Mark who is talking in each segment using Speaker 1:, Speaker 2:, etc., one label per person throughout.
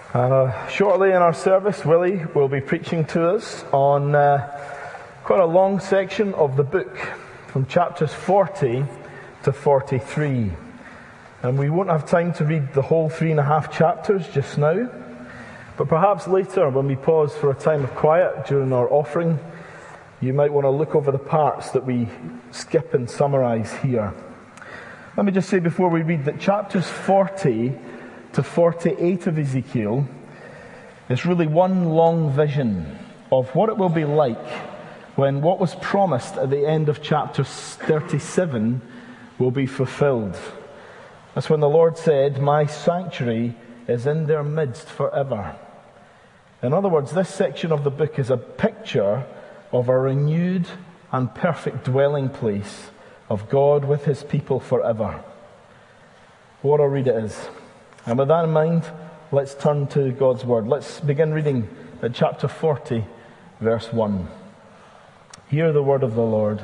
Speaker 1: Shortly in our service, Willie will be preaching to us on quite a long section of the book, from chapters 40 to 43. And we won't have time to read the whole 3.5 chapters just now, but perhaps later, when we pause for a time of quiet during our offering, you might want to look over the parts that we skip and summarize here. Let me just say before we read that chapters 40 to 48 of Ezekiel is really one long vision of what it will be like when what was promised at the end of chapter 37 will be fulfilled. That's when the Lord said, "My sanctuary is in their midst forever." In other words, this section of the book is a picture of a renewed and perfect dwelling place of God with His people forever. What a read it is. And with that in mind, let's turn to God's Word. Let's begin reading at chapter 40, verse 1. Hear the word of the Lord.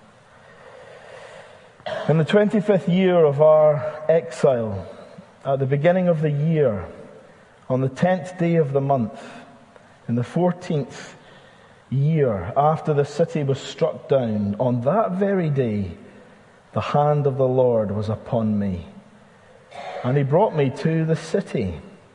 Speaker 1: In the 25th year of our exile, at the beginning of the year, on the 10th day of the month, in the 14th year after the city was struck down, on that very day, the hand of the Lord was upon me. And He brought me to the city.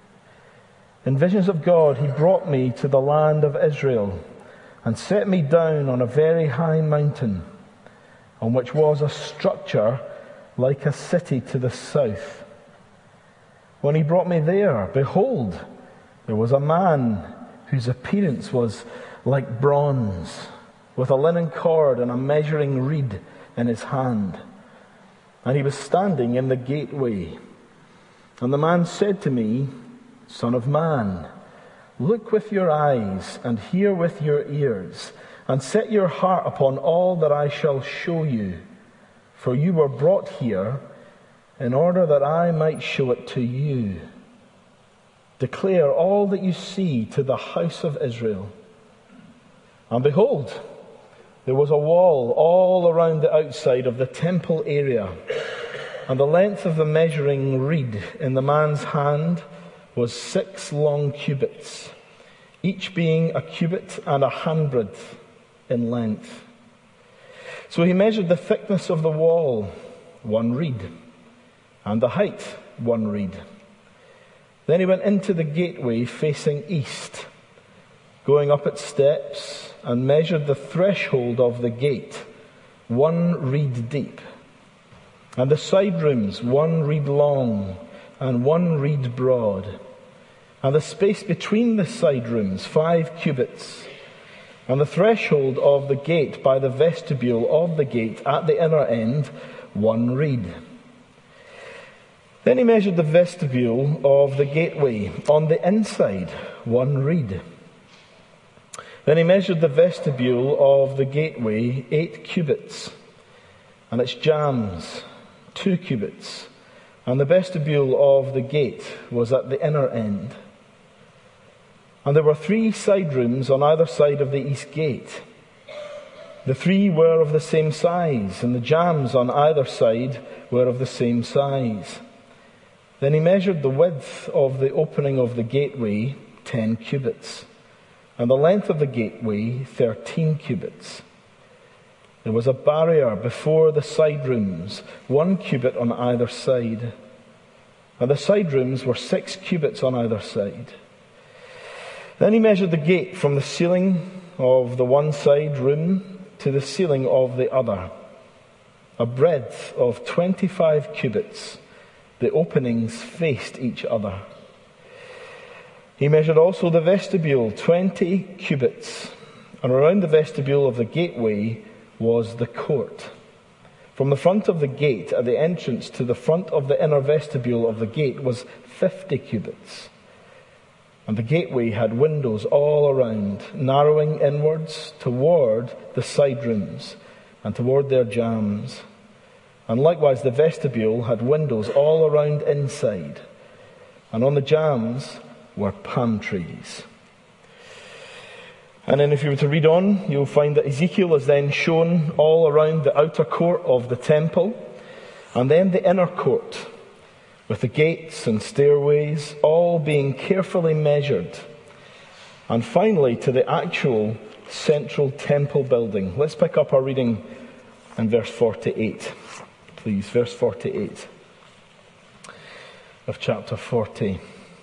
Speaker 1: In visions of God, He brought me to the land of Israel and set me down on a very high mountain, on which was a structure like a city to the south. When He brought me there, behold, there was a man whose appearance was like bronze, with a linen cord and a measuring reed in his hand. And he was standing in the gateway. And the man said to me, "Son of man, look with your eyes and hear with your ears, and set your heart upon all that I shall show you. For you were brought here in order that I might show it to you. Declare all that you see to the house of Israel." And behold, there was a wall all around the outside of the temple area, and the length of the measuring reed in the man's hand was 6 long cubits, each being a cubit and a handbreadth in length. So he measured the thickness of the wall, 1 reed, and the height, 1 reed. Then he went into the gateway facing east, going up its steps, and measured the threshold of the gate, 1 reed deep, and the side rooms 1 reed long and 1 reed broad, and the space between the side rooms 5 cubits, and the threshold of the gate by the vestibule of the gate at the inner end 1 reed. Then he measured the vestibule of the gateway on the inside 1 reed. Then he measured the vestibule of the gateway 8 cubits, and its jambs 2 cubits, and the vestibule of the gate was at the inner end. And there were 3 side rooms on either side of the east gate. The 3 were of the same size, and the jambs on either side were of the same size. Then he measured the width of the opening of the gateway 10 cubits, and the length of the gateway 13 cubits. There was a barrier before the side rooms, 1 cubit on either side. And the side rooms were 6 cubits on either side. Then he measured the gate from the ceiling of the one side room to the ceiling of the other, a breadth of 25 cubits. The openings faced each other. He measured also the vestibule, 20 cubits, and around the vestibule of the gateway was the court. From the front of the gate at the entrance to the front of the inner vestibule of the gate was 50 cubits. And the gateway had windows all around, narrowing inwards toward the side rooms and toward their jambs. And likewise the vestibule had windows all around inside, and on the jambs were palm trees. And then if you were to read on, you'll find that Ezekiel is then shown all around the outer court of the temple, and then the inner court, with the gates and stairways all being carefully measured. And finally, to the actual central temple building. Let's pick up our reading in verse 48. Please, verse 48 of chapter 40.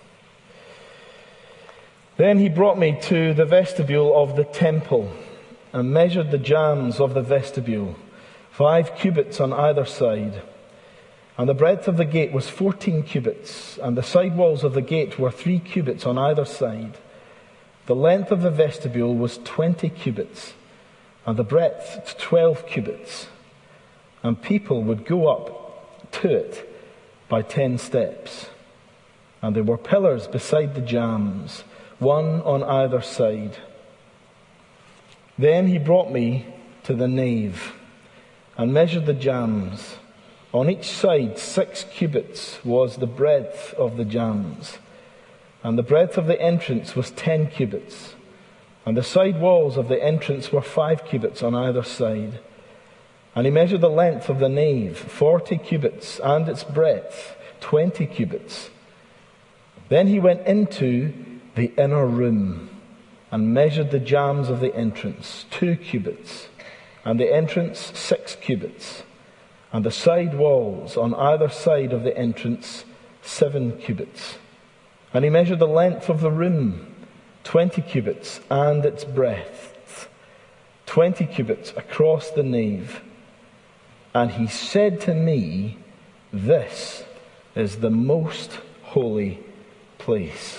Speaker 1: Then he brought me to the vestibule of the temple and measured the jambs of the vestibule, 5 cubits on either side. And the breadth of the gate was 14 cubits, and the side walls of the gate were 3 cubits on either side. The length of the vestibule was 20 cubits, and the breadth 12 cubits. And people would go up to it by 10 steps. And there were pillars beside the jambs, 1 on either side. Then he brought me to the nave and measured the jambs. On each side 6 cubits was the breadth of the jambs. And the breadth of the entrance was 10 cubits. And the side walls of the entrance were 5 cubits on either side. And he measured the length of the nave, 40 cubits, and its breadth, 20 cubits. Then he went into the inner room and measured the jambs of the entrance, 2 cubits, and the entrance 6 cubits, and the side walls on either side of the entrance 7 cubits. And he measured the length of the room, 20 cubits, and its breadth, 20 cubits across the nave. And he said to me, "This is the most holy place."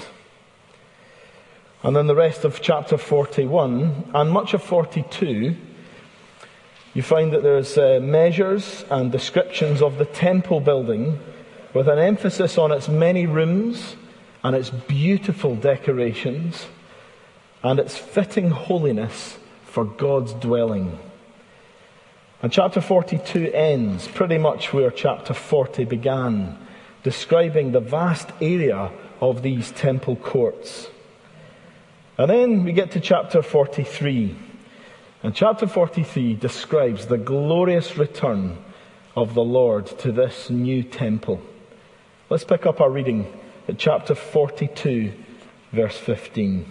Speaker 1: And then the rest of chapter 41 and much of 42, you find that there's measures and descriptions of the temple building with an emphasis on its many rooms and its beautiful decorations and its fitting holiness for God's dwelling. And chapter 42 ends pretty much where chapter 40 began, describing the vast area of these temple courts. And then we get to chapter 43. And chapter 43 describes the glorious return of the Lord to this new temple. Let's pick up our reading at chapter 42, verse 15.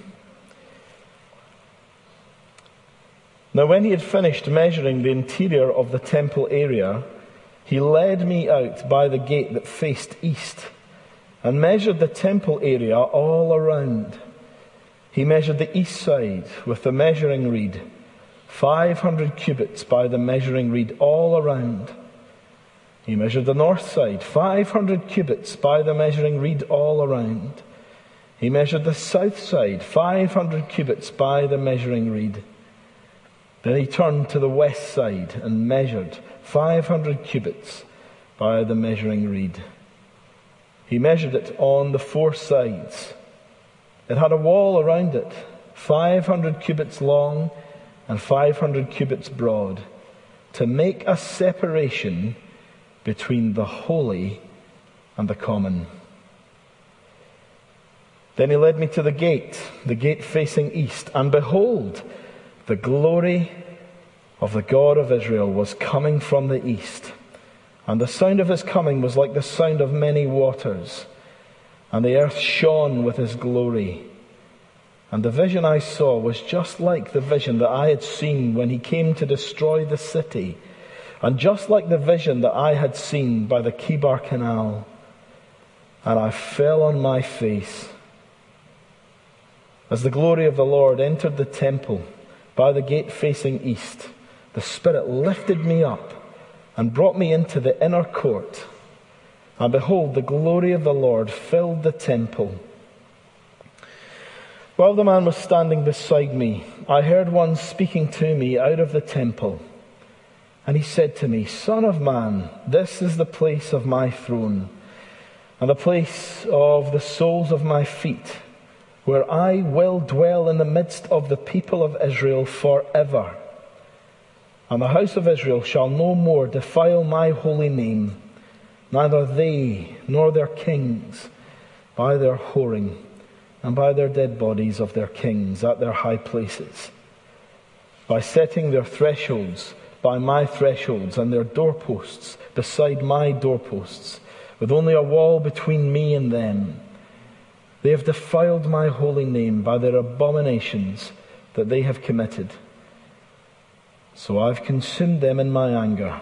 Speaker 1: Now when he had finished measuring the interior of the temple area, he led me out by the gate that faced east and measured the temple area all around. He measured the east side with the measuring reed, 500 cubits by the measuring reed all around. He measured the north side, 500 cubits by the measuring reed all around. He measured the south side, 500 cubits by the measuring reed. Then he turned to the west side and measured 500 cubits by the measuring reed. He measured it on the 4 sides. It had a wall around it, 500 cubits long and 500 cubits broad, to make a separation between the holy and the common. Then he led me to the gate facing east, and behold, the glory of the God of Israel was coming from the east, and the sound of his coming was like the sound of many waters, and the earth shone with his glory. And the vision I saw was just like the vision that I had seen when he came to destroy the city, and just like the vision that I had seen by the Kibar Canal. And I fell on my face. As the glory of the Lord entered the temple by the gate facing east, the Spirit lifted me up and brought me into the inner court. And behold, the glory of the Lord filled the temple. While the man was standing beside me, I heard one speaking to me out of the temple. And he said to me, "Son of man, this is the place of my throne, and the place of the soles of my feet, where I will dwell in the midst of the people of Israel forever. And the house of Israel shall no more defile my holy name, neither they nor their kings, by their whoring, and by their dead bodies of their kings at their high places, by setting their thresholds by my thresholds, and their doorposts beside my doorposts, with only a wall between me and them. They have defiled my holy name by their abominations that they have committed. So I've consumed them in my anger.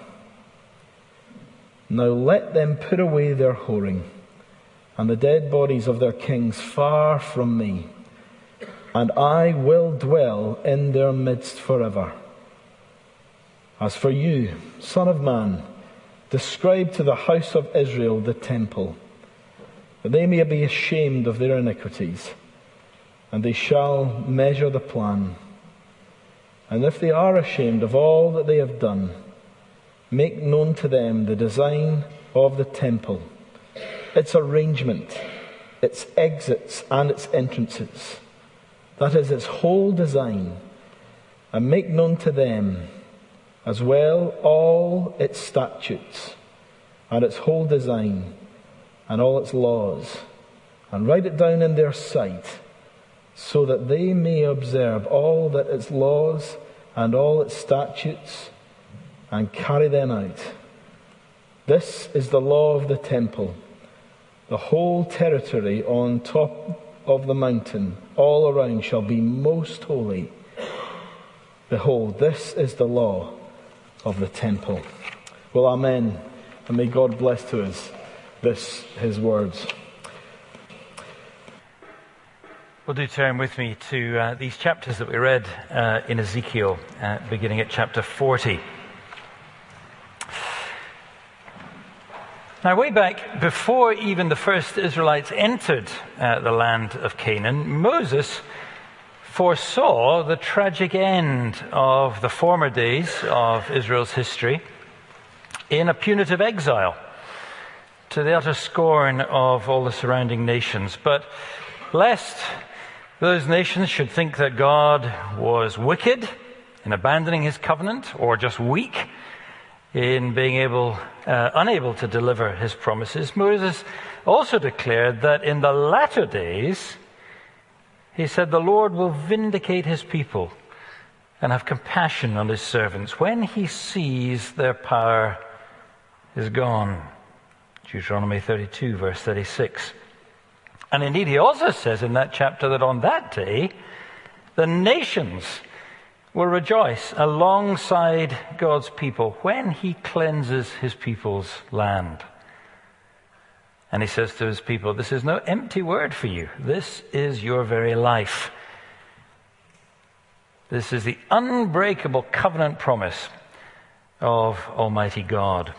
Speaker 1: Now let them put away their whoring, and the dead bodies of their kings far from me, and I will dwell in their midst forever. As for you, Son of Man, describe to the house of Israel the temple, that they may be ashamed of their iniquities, and they shall measure the plan. And if they are ashamed of all that they have done, make known to them the design of the temple, its arrangement, its exits and its entrances, that is, its whole design, and make known to them as well all its statutes and its whole design and all its laws, and write it down in their sight, so that they may observe all that its laws and all its statutes and carry them out. This is the law of the temple. The whole territory on top of the mountain all around shall be most holy. Behold, this is the law of the temple. Well, amen. And may God bless to us his words.
Speaker 2: Well, do turn with me to these chapters that we read in Ezekiel, beginning at chapter 40. Now, way back before even the first Israelites entered the land of Canaan, Moses foresaw the tragic end of the former days of Israel's history in a punitive exile, to the utter scorn of all the surrounding nations. But lest those nations should think that God was wicked in abandoning his covenant, or just weak in being unable to deliver his promises, Moses also declared that in the latter days, he said, the Lord will vindicate his people and have compassion on his servants when he sees their power is gone. Deuteronomy 32, verse 36. And indeed, he also says in that chapter that on that day, the nations will rejoice alongside God's people when he cleanses his people's land. And he says to his people, this is no empty word for you. This is your very life. This is the unbreakable covenant promise of Almighty God.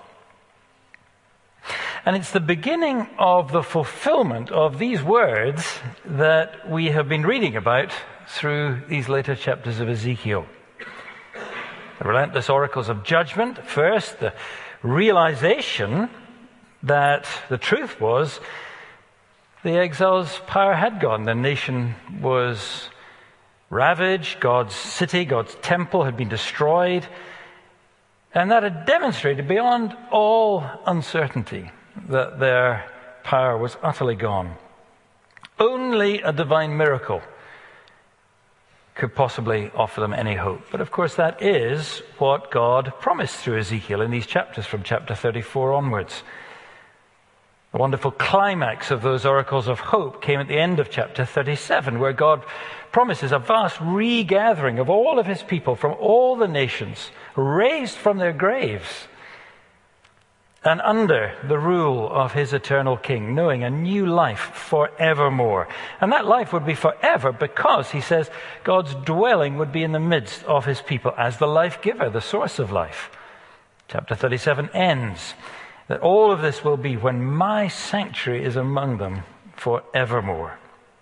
Speaker 2: And it's the beginning of the fulfillment of these words that we have been reading about through these later chapters of Ezekiel. The relentless oracles of judgment. First, the realization that the truth was the exile's power had gone. The nation was ravaged. God's city, God's temple had been destroyed. And that had demonstrated beyond all uncertainty that their power was utterly gone. Only a divine miracle could possibly offer them any hope. But of course that is what God promised through Ezekiel in these chapters from chapter 34 onwards. The wonderful climax of those oracles of hope came at the end of chapter 37, where God promises a vast regathering of all of his people from all the nations, raised from their graves and under the rule of his eternal King, knowing a new life forevermore. And that life would be forever because, he says, God's dwelling would be in the midst of his people as the life giver, the source of life. Chapter 37 ends that all of this will be when my sanctuary is among them forevermore.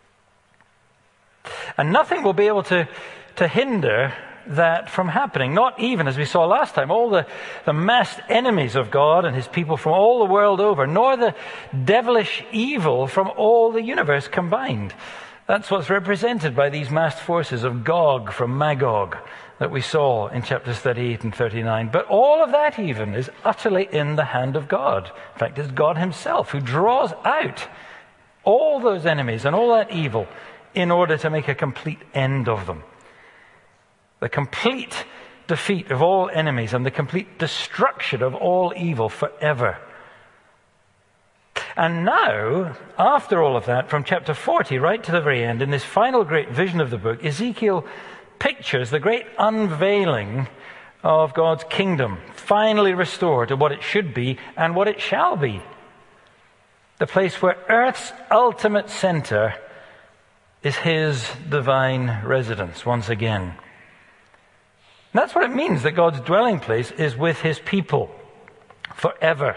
Speaker 2: And nothing will be able to hinder that from happening. Not even, as we saw last time, all the massed enemies of God and his people from all the world over, nor the devilish evil from all the universe combined. That's what's represented by these massed forces of Gog from Magog that we saw in chapters 38 and 39. But all of that even is utterly in the hand of God. In fact, it's God himself who draws out all those enemies and all that evil in order to make a complete end of them. The complete defeat of all enemies and the complete destruction of all evil forever. And now, after all of that, from chapter 40 right to the very end, in this final great vision of the book, Ezekiel pictures the great unveiling of God's kingdom, finally restored to what it should be and what it shall be. The place where earth's ultimate center is his divine residence once again. And that's what it means that God's dwelling place is with his people forever.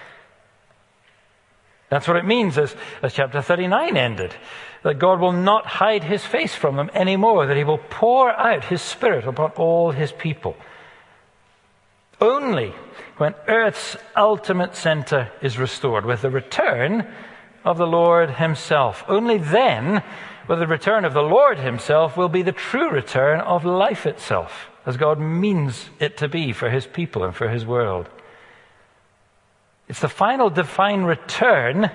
Speaker 2: That's what it means as chapter 39 ended, that God will not hide his face from them anymore, that he will pour out his Spirit upon all his people. Only when earth's ultimate center is restored, with the return of the Lord himself. Only then will the return of the Lord himself will be the true return of life itself, as God means it to be for his people and for his world. It's the final divine return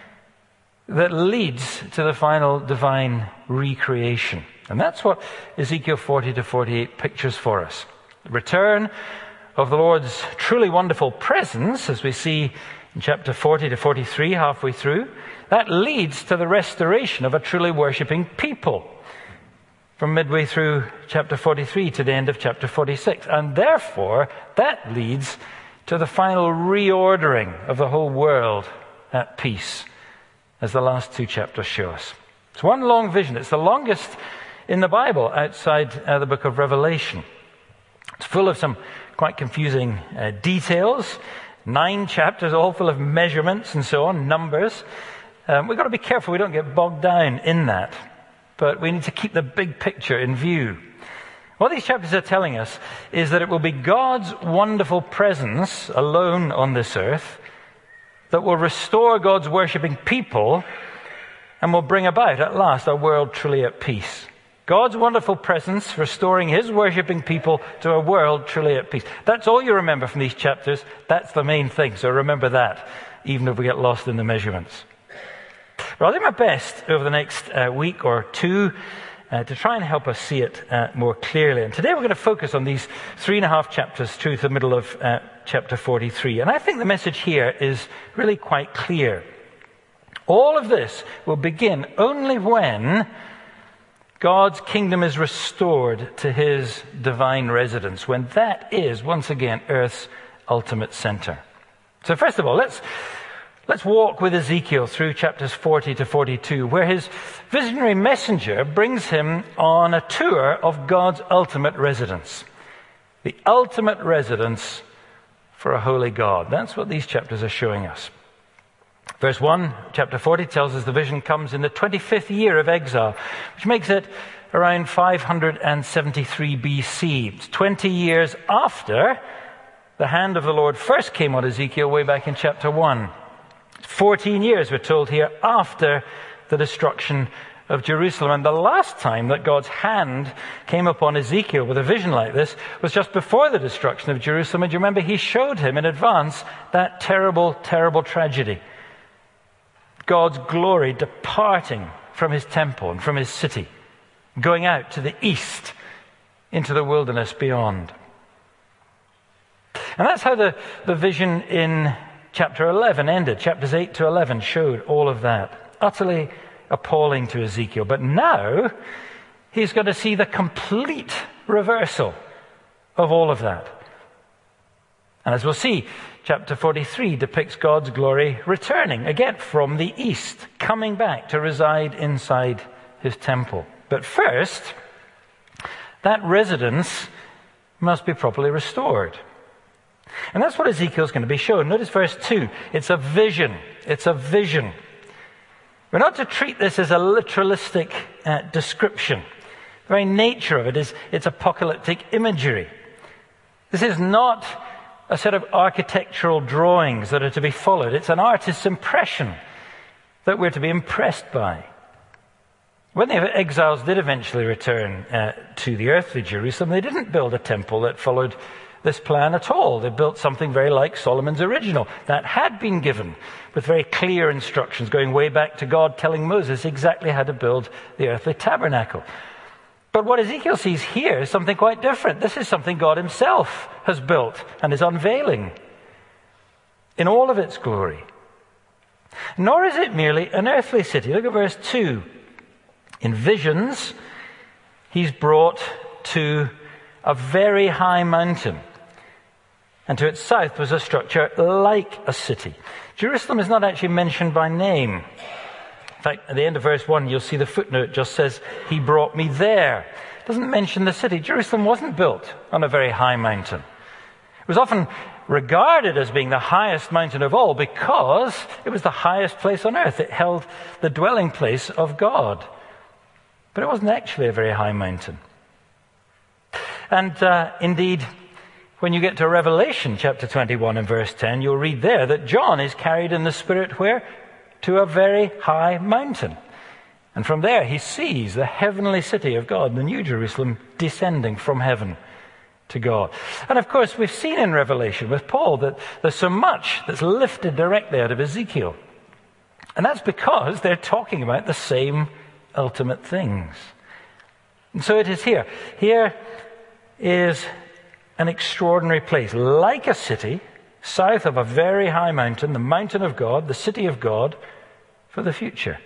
Speaker 2: that leads to the final divine recreation. And that's what Ezekiel 40 to 48 pictures for us. The return of the Lord's truly wonderful presence, as we see in chapter 40 to 43, halfway through, that leads to the restoration of a truly worshipping people from midway through chapter 43 to the end of chapter 46. And therefore, that leads to the final reordering of the whole world at peace, as the last two chapters show us. It's one long vision. It's the longest in the Bible outside the book of Revelation. It's full of some quite confusing details. 9 chapters, all full of measurements and so on, numbers. We've got to be careful we don't get bogged down in that. But we need to keep the big picture in view. What these chapters are telling us is that it will be God's wonderful presence alone on this earth that will restore God's worshipping people and will bring about at last a world truly at peace. God's wonderful presence restoring his worshipping people to a world truly at peace. That's all you remember from these chapters. That's the main thing. So remember that, even if we get lost in the measurements. But I'll do my best over the next week or two to try and help us see it more clearly. And today we're going to focus on these 3.5 chapters through to the middle of chapter 43. And I think the message here is really quite clear. All of this will begin only when God's kingdom is restored to his divine residence, when that is, once again, earth's ultimate center. So first of all, let's walk with Ezekiel through chapters 40 to 42, where his visionary messenger brings him on a tour of God's ultimate residence. The ultimate residence for a holy God. That's what these chapters are showing us. Verse 1, chapter 40, tells us the vision comes in the 25th year of exile, which makes it around 573 BC. It's 20 years after the hand of the Lord first came on Ezekiel way back in chapter 1. 14 years, we're told here, after the destruction of Jerusalem. And the last time that God's hand came upon Ezekiel with a vision like this was just before the destruction of Jerusalem. And you remember, he showed him in advance that terrible, terrible tragedy. God's glory departing from his temple and from his city, going out to the east into the wilderness beyond. And that's how the vision in chapter 11 ended. Chapters 8 to 11 showed all of that. Utterly appalling to Ezekiel. But now he's going to see the complete reversal of all of that. And as we'll see, chapter 43 depicts God's glory returning again from the east, coming back to reside inside his temple. But first, that residence must be properly restored. And that's what Ezekiel's going to be shown. Notice verse 2. It's a vision. It's a vision. We're not to treat this as a literalistic description. The very nature of it is it's apocalyptic imagery. This is not a set of architectural drawings that are to be followed. It's an artist's impression that we're to be impressed by. When the exiles did eventually return to the earthly Jerusalem, they didn't build a temple that followed this plan at all. They built something very like Solomon's original that had been given with very clear instructions going way back to God telling Moses exactly how to build the earthly tabernacle. But what Ezekiel sees here is something quite different. This is something God himself has built and is unveiling in all of its glory. Nor is it merely an earthly city. Look at verse 2. In visions, he's brought to a very high mountain, and to its south was a structure like a city. Jerusalem is not actually mentioned by name. In fact, at the end of verse 1, you'll see the footnote just says, he brought me there. It doesn't mention the city. Jerusalem wasn't built on a very high mountain. It was often regarded as being the highest mountain of all because it was the highest place on earth. It held the dwelling place of God. But it wasn't actually a very high mountain. And indeed, when you get to Revelation chapter 21 and verse 10, you'll read there that John is carried in the Spirit where? To a very high mountain. And from there he sees the heavenly city of God, the New Jerusalem, descending from heaven to God. And of course, we've seen in Revelation with Paul that there's so much that's lifted directly out of Ezekiel. And that's because they're talking about the same ultimate things. And so it is here. Here is an extraordinary place, like a city, south of a very high mountain, the mountain of God, the city of God, for the future.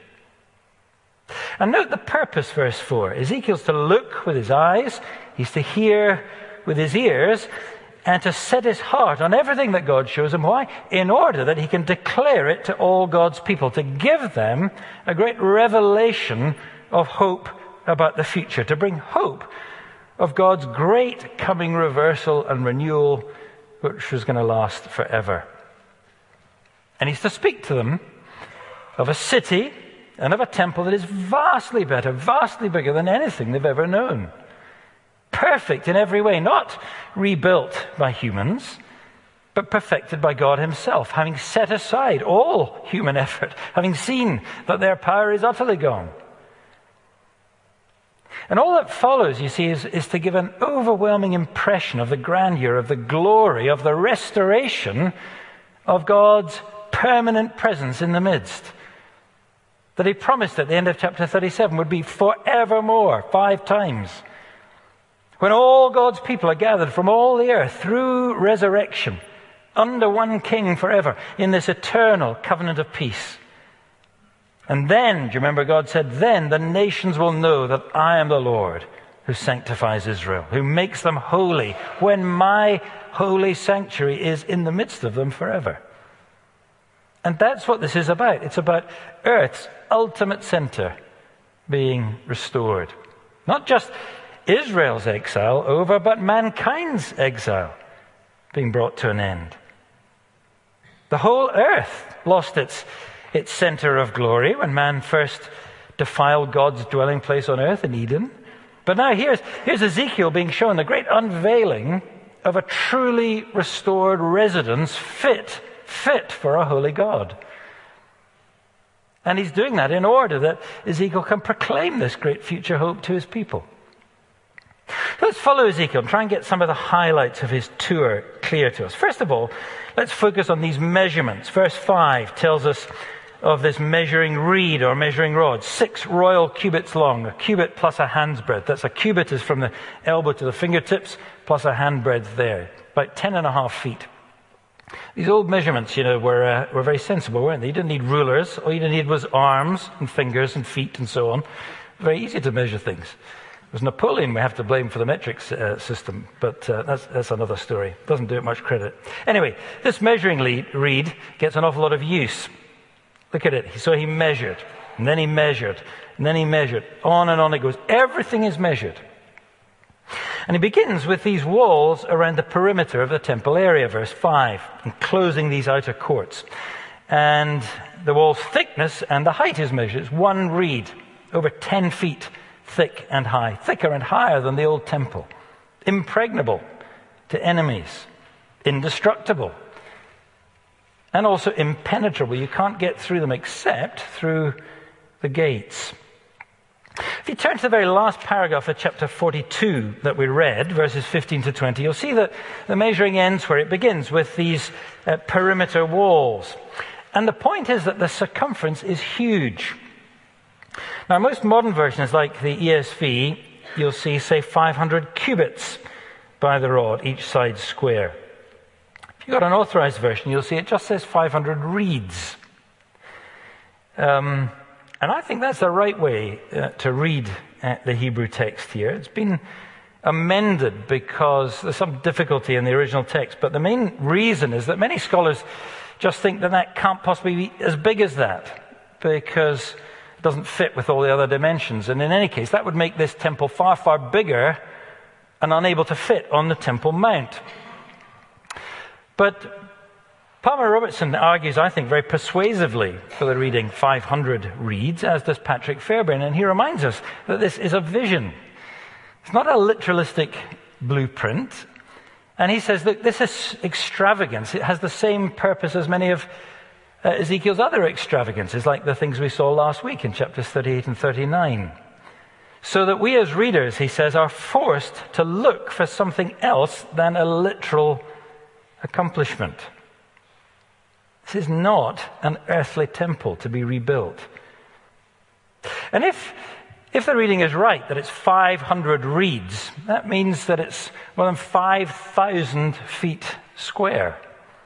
Speaker 2: And note the purpose, verse 4. Ezekiel's to look with his eyes, he's to hear with his ears, and to set his heart on everything that God shows him. Why? In order that he can declare it to all God's people, to give them a great revelation of hope about the future, to bring hope of God's great coming reversal and renewal, which was going to last forever. And he's to speak to them of a city and of a temple that is vastly better, vastly bigger than anything they've ever known. Perfect in every way, not rebuilt by humans, but perfected by God himself, having set aside all human effort, having seen that their power is utterly gone. And all that follows, you see, is to give an overwhelming impression of the grandeur, of the glory, of the restoration of God's permanent presence in the midst. That he promised at the end of chapter 37 would be forevermore, 5 times. When all God's people are gathered from all the earth through resurrection, under one king forever, in this eternal covenant of peace. And then, do you remember God said, then the nations will know that I am the Lord who sanctifies Israel, who makes them holy when my holy sanctuary is in the midst of them forever. And that's what this is about. It's about Earth's ultimate center being restored. Not just Israel's exile over, but mankind's exile being brought to an end. The whole earth lost its center of glory when man first defiled God's dwelling place on earth in Eden. But now here's Ezekiel being shown the great unveiling of a truly restored residence fit for a holy God. And he's doing that in order that Ezekiel can proclaim this great future hope to his people. Let's follow Ezekiel and try and get some of the highlights of his tour clear to us. First of all, let's focus on these measurements. Verse 5 tells us of this measuring reed or measuring rod, 6 royal cubits long, a cubit plus a hand's breadth. That's a cubit is from the elbow to the fingertips, plus a hand breadth there, about 10.5 feet. These old measurements, were very sensible, weren't they? You didn't need rulers. All you needed was arms and fingers and feet and so on. Very easy to measure things. It was Napoleon we have to blame for the metric system, but that's another story. Doesn't do it much credit. Anyway, this measuring reed gets an awful lot of use. Look at it. So he measured, and then he measured, and then he measured. On and on it goes. Everything is measured. And he begins with these walls around the perimeter of the temple area, verse 5, enclosing these outer courts. And the wall's thickness and the height is measured. It's 1 reed, over 10 feet thick and high, thicker and higher than the old temple. Impregnable to enemies, indestructible, and also impenetrable. You can't get through them except through the gates. If you turn to the very last paragraph of chapter 42 that we read, verses 15 to 20, you'll see that the measuring ends where it begins with these perimeter walls. And the point is that the circumference is huge. Now, most modern versions, like the ESV, you'll see, say 500 cubits by the rod, each side square. If you've got an authorized version, you'll see it just says 500 reeds. And I think that's the right way to read the Hebrew text here. It's been amended because there's some difficulty in the original text, but the main reason is that many scholars just think that that can't possibly be as big as that because it doesn't fit with all the other dimensions. And in any case, that would make this temple far, far bigger and unable to fit on the Temple Mount. But Palmer Robertson argues, I think, very persuasively for the reading 500 reeds, as does Patrick Fairbairn, and he reminds us that this is a vision. It's not a literalistic blueprint. And he says that this is extravagance. It has the same purpose as many of Ezekiel's other extravagances, like the things we saw last week in chapters 38 and 39. So that we as readers, he says, are forced to look for something else than a literal accomplishment. This is not an earthly temple to be rebuilt. And if the reading is right, that it's 500 reeds, that means that it's more than 5,000 feet square.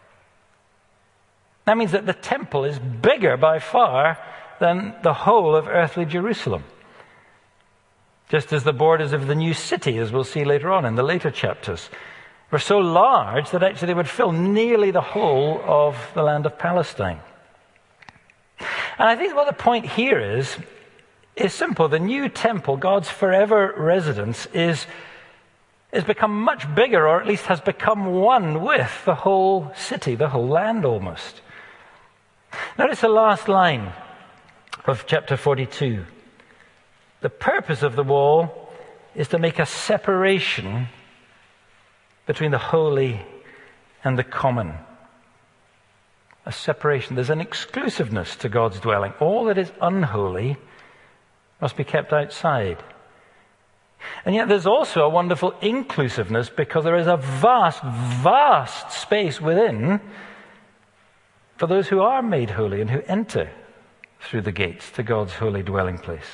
Speaker 2: That means that the temple is bigger by far than the whole of earthly Jerusalem. Just as the borders of the new city, as we'll see later on in the later chapters, were so large that actually they would fill nearly the whole of the land of Palestine. And I think what the point here is simple. The new temple, God's forever residence, is become much bigger, or at least has become one with the whole city, the whole land almost. Notice the last line of chapter 42. The purpose of the wall is to make a separation between the holy and the common. A separation. There's an exclusiveness to God's dwelling. All that is unholy must be kept outside. And yet there's also a wonderful inclusiveness because there is a vast, vast space within for those who are made holy and who enter through the gates to God's holy dwelling place.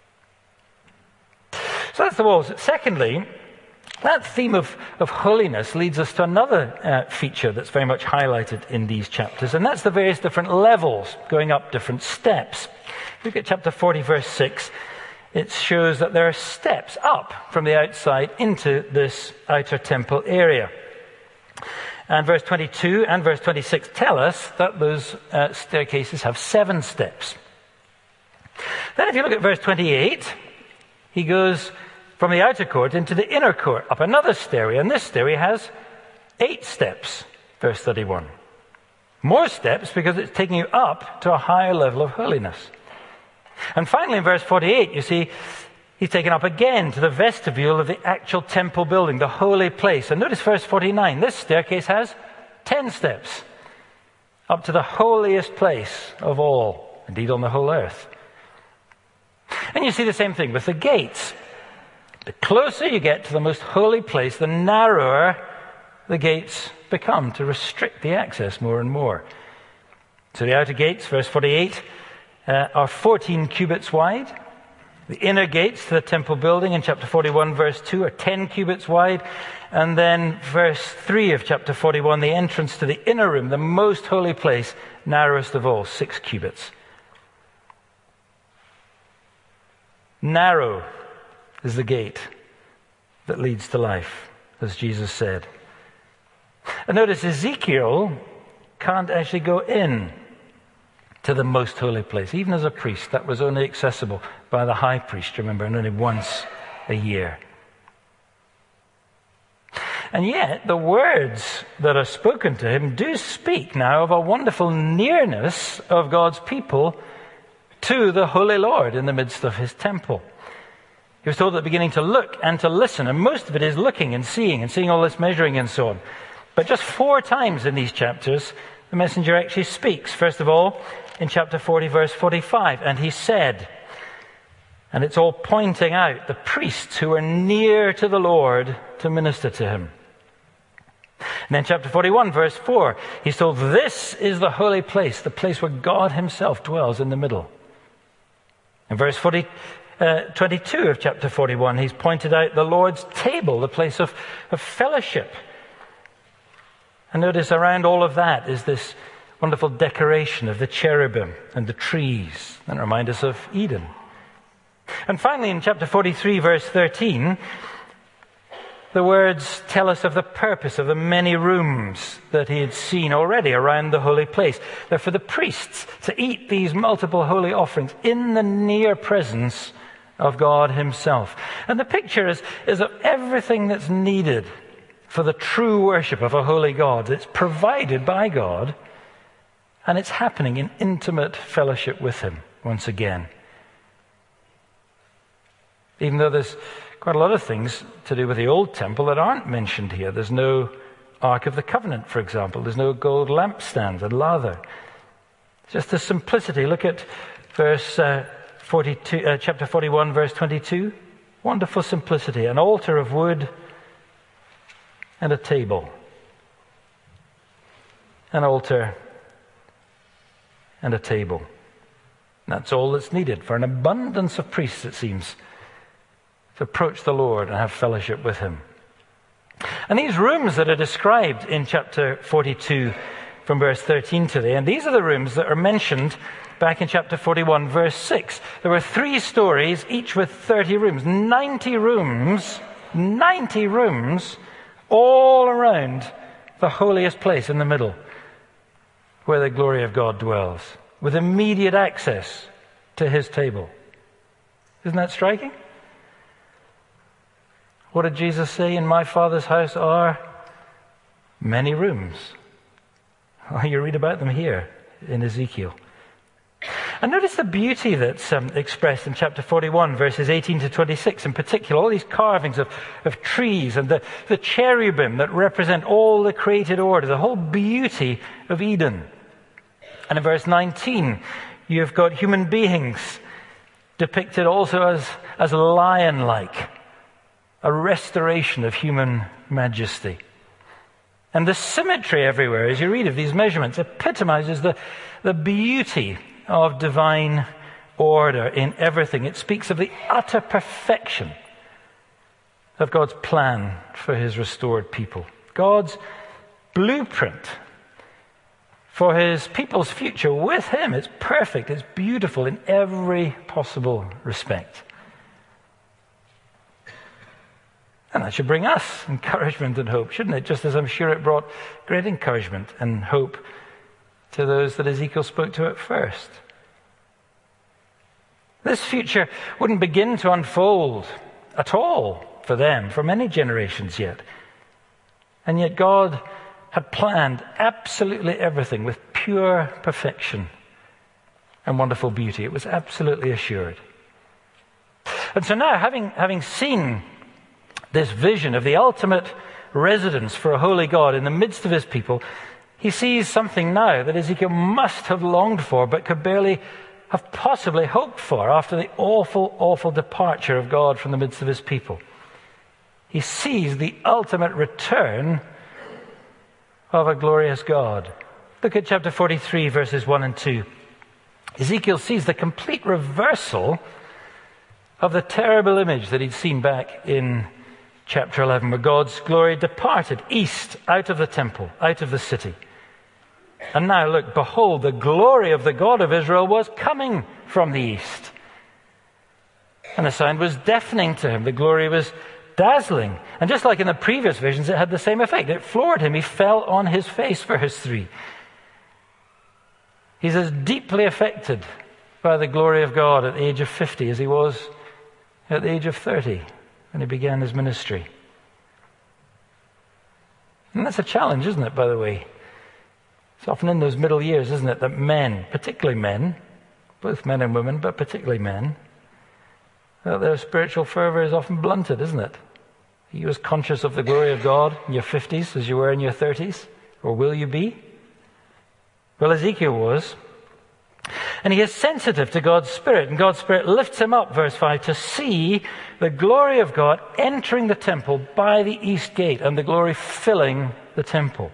Speaker 2: So that's the walls. Secondly, that theme of holiness leads us to another feature that's very much highlighted in these chapters, and that's the various different levels, going up different steps. Look at chapter 40, verse 6. It shows that there are steps up from the outside into this outer temple area. And verse 22 and verse 26 tell us that those staircases have 7 steps. Then if you look at verse 28, he goes from the outer court into the inner court, up another stairway, and this stairway has 8 steps, verse 31. More steps because it's taking you up to a higher level of holiness. And finally, in verse 48, you see, he's taken up again to the vestibule of the actual temple building, the holy place. And notice verse 49, this staircase has 10 steps up to the holiest place of all, indeed on the whole earth. And you see the same thing with the gates. The closer you get to the most holy place, the narrower the gates become to restrict the access more and more. So the outer gates, verse 48, are 14 cubits wide. The inner gates to the temple building in chapter 41, verse 2, are 10 cubits wide. And then verse 3 of chapter 41, the entrance to the inner room, the most holy place, narrowest of all, 6 cubits. Narrow is the gate that leads to life, as Jesus said. And notice Ezekiel can't actually go in to the most holy place. Even as a priest, that was only accessible by the high priest, remember, and only once a year. And yet, the words that are spoken to him do speak now of a wonderful nearness of God's people to the Holy Lord in the midst of his temple. He was told at the beginning to look and to listen, and most of it is looking and seeing all this measuring and so on. But just 4 times in these chapters, the messenger actually speaks. First of all, in chapter 40, verse 45, and he said, and it's all pointing out the priests who are near to the Lord to minister to him. And then chapter 41, verse 4, he's told, this is the holy place, the place where God himself dwells in the middle. In verse 22 of chapter 41, he's pointed out the Lord's table, the place of fellowship. And notice around all of that is this wonderful decoration of the cherubim and the trees that remind us of Eden. And finally, in chapter 43, verse 13, the words tell us of the purpose of the many rooms that he had seen already around the holy place. They're for the priests to eat these multiple holy offerings in the near presence of God himself. And the picture is of everything that's needed for the true worship of a holy God. It's provided by God, and it's happening in intimate fellowship with him once again. Even though there's quite a lot of things to do with the old temple that aren't mentioned here. There's no Ark of the Covenant, for example. There's no gold lampstand and lather. Just the simplicity. Look at chapter 41, verse 22. Wonderful simplicity. An altar of wood and a table. An altar and a table. That's all that's needed for an abundance of priests, it seems, to approach the Lord and have fellowship with him. And these rooms that are described in chapter 42 from verse 13 to the end, these are the rooms that are mentioned back in chapter 41, verse 6. There were 3 stories, each with 30 rooms. 90 rooms all around the holiest place in the middle, where the glory of God dwells, with immediate access to his table. Isn't that striking? What did Jesus say? In my Father's house are many rooms. Oh, you read about them here in Ezekiel. And notice the beauty that's expressed in chapter 41, verses 18 to 26 in particular. All these carvings of trees and the cherubim that represent all the created order, the whole beauty of Eden. And in verse 19, you've got human beings depicted also as lion-like. A restoration of human majesty. And the symmetry everywhere, as you read of these measurements, epitomizes the beauty of divine order in everything. It speaks of the utter perfection of God's plan for his restored people. God's blueprint for his people's future with him. It's perfect, it's beautiful in every possible respect. And that should bring us encouragement and hope, shouldn't it? Just as I'm sure it brought great encouragement and hope to those that Ezekiel spoke to at first. This future wouldn't begin to unfold at all for them for many generations yet. And yet God had planned absolutely everything with pure perfection and wonderful beauty. It was absolutely assured. And so now, having seen this vision of the ultimate residence for a holy God in the midst of his people, he sees something now that Ezekiel must have longed for, but could barely have possibly hoped for after the awful, awful departure of God from the midst of his people. He sees the ultimate return of a glorious God. Look at chapter 43, verses 1 and 2. Ezekiel sees the complete reversal of the terrible image that he'd seen back in chapter 11, where God's glory departed east out of the temple, out of the city. And now look, behold, the glory of the God of Israel was coming from the east. And the sound was deafening to him. The glory was dazzling. And just like in the previous visions, it had the same effect. It floored him. He fell on his face, verse 3. He's as deeply affected by the glory of God at the age of 50 as he was at the age of 30. When he began his ministry. And that's a challenge, isn't it, by the way? It's often in those middle years, isn't it, that men, particularly men, both men and women, but particularly men, that their spiritual fervor is often blunted, isn't it? Are you as conscious of the glory of God in your 50s as you were in your 30s? Or will you be? Well, Ezekiel was. And he is sensitive to God's Spirit. And God's Spirit lifts him up, verse 5, to see the glory of God entering the temple by the east gate and the glory filling the temple.